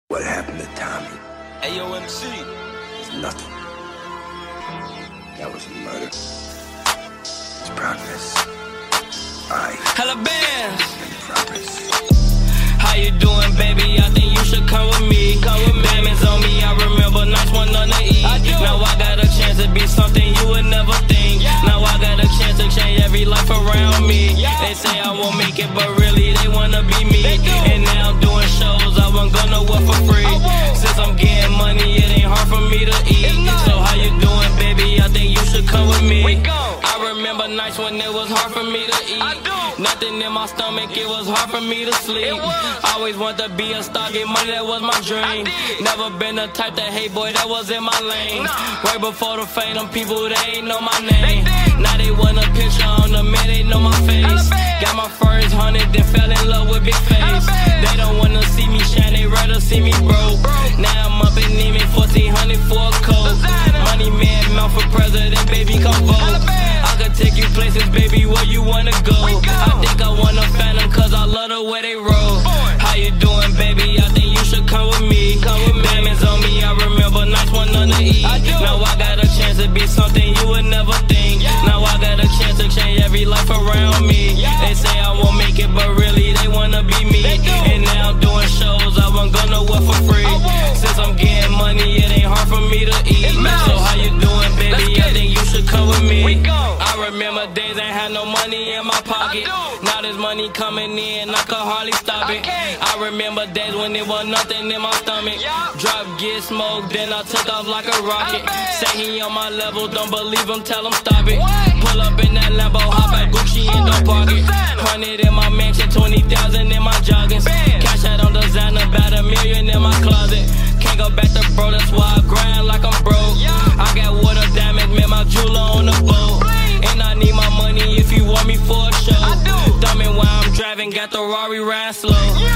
What happened to Tommy? AOMC. It's nothing. That was a murder. It's progress. Hella bands. Progress. How you doing, baby? I think you should come with me. Diamonds on me, I remember nights one on the E. Now I got a chance to be something you would never think. Now I got a chance to change every life around me. They say I won't make it, but really they wanna be me. And now I'm doing shows I wasn't gonna work for free. Since I'm getting money, it ain't hard for me to eat. So how you doing, baby? I think you should come with me. I remember nights when it was hard for me to eat. Nothing in my stomach, it was hard for me to sleep. Always wanted to be a star, get money, that was my dream. Never been the type that hate, boy, that was in my lane. Right before the fame, them people, they ain't know my name. Now they want a picture on the man, they know my face. Got my first 100, then fell in love with big face. They don't wanna see me shine, they rather see me broke. Now I'm up and even 1400 for a coat. Money man, mouth for president, baby, come vote. I could take you places, baby, where you wanna go. I think I wanna Phantom, cause I love the way they roll. How you doing, baby? I think you should come with me. Diamonds on me, I remember nights one on the E. Now I got a chance to be something you would never think. Now I got a chance to change every life around me. They say I won't make it, but really they wanna be me. And now I'm doing shows I wasn't gonna work for free. Since I'm getting money, it ain't hard for me to eat. So how you doing, baby? I think you should come with me. I remember days ain't had no money in my pocket. Now there's money coming in, I can hardly stop it. I remember days when there was nothing in my stomach. Drop, get smoked, then I took off like a rocket. Say he on my level, don't believe him, tell him stop it. Pull up in that Lambo, hop at Gucci and don't park it. 100 in my mansion, 20,000 in my joggings. Cash out on designer, about $1 million in my closet. Can't go back to bro, that's why I grind like I'm broke. I got water diamonds, man, my jeweler on the boat. And I need my money if you want me for a show. Thumbing while I'm driving, got the Rari ride slow.